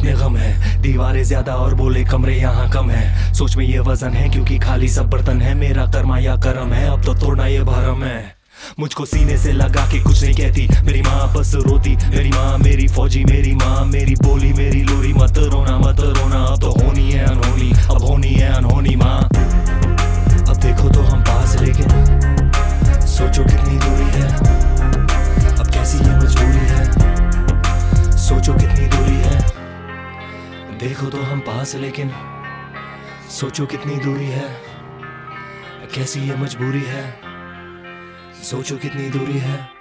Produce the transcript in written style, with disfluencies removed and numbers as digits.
अपने गम है, दीवारें ज्यादा और बोले कमरे यहाँ कम है। सोच में ये वजन है क्योंकि खाली सब बर्तन है। मेरा कर्मा या करम है, अब तो तोड़ना ये भरम है। मुझको सीने से लगा के कुछ नहीं कहती मेरी माँ, बस रोती मेरी माँ। मेरी फौजी मेरी माँ, मेरी बोली मेरी लोरी। मत रोना अब तो होनी है अनहोनी, अब होनी है अनहोनी माँ। अब देखो तो हम पास लेकिन सोचो कितनी दूरी है। अब कैसी ये मजबूरी है, सोचो कितनी दूरी है। देखो तो हम पास लेकिन सोचो कितनी दूरी है। कैसी ये मजबूरी है, सोचो कितनी दूरी है।